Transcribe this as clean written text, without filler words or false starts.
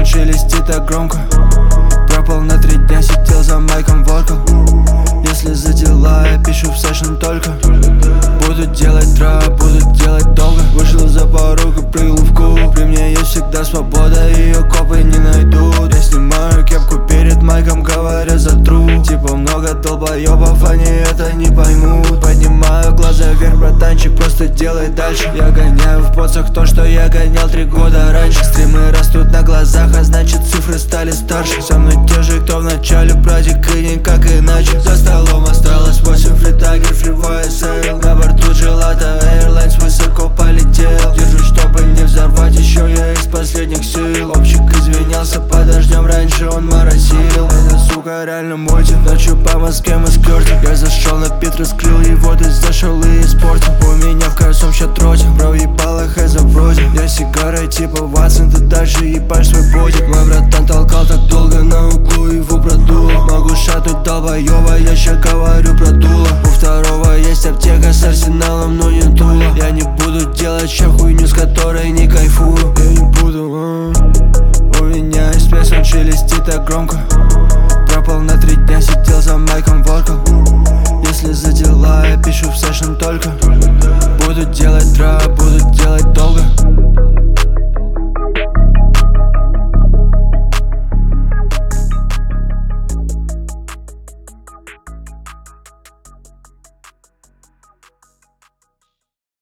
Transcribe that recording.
он шелестит так громко. Пропал на 3 дня, сидел за майком, воркал. Если за дела я пишу в сэшн только. Буду делать трап, буду делать долго. Вышел за порог и прыгал в куб. При мне есть всегда свобода, ее копы не найдут. Я снимаю кепку перед майком, говоря за труд. Типа много долбоебов, они это не поймут. Поднимаю глаза вверх, братанчик, просто делай дальше. Я гоняю в поцах то, что я гонял 3 года раньше. Стримы растут на глазах, а значит цифры стали старше. Со мной те же, кто в начале, братик, и никак иначе. За столом осталось 8 фритагер, фривой сейл. На борту Gelato Airlines высоко полетел. Держусь, чтобы не взорвать, еще я из последних сил. Общик извинялся под дождем, раньше он моросил. Это, сука, реально мультик. Ночью по Москве мы скертим. Я зашел на пит, раскрыл его, ты зашел и испортил. У меня в каждом счет тротик, бро, ебало хэза вроде. Я сигарой типа Ватсон, ты дальше ебашь свой бодик. Мой братан толкал так долго на углу, его продуло. Могу шатнуть долбоеба, я ща говорю про дуло. У второго есть аптека с арсеналом, но не дула. Я не буду делать ща хуйню, с которой не кайфую. Я не буду, У меня есть песня, он шелестит так громко.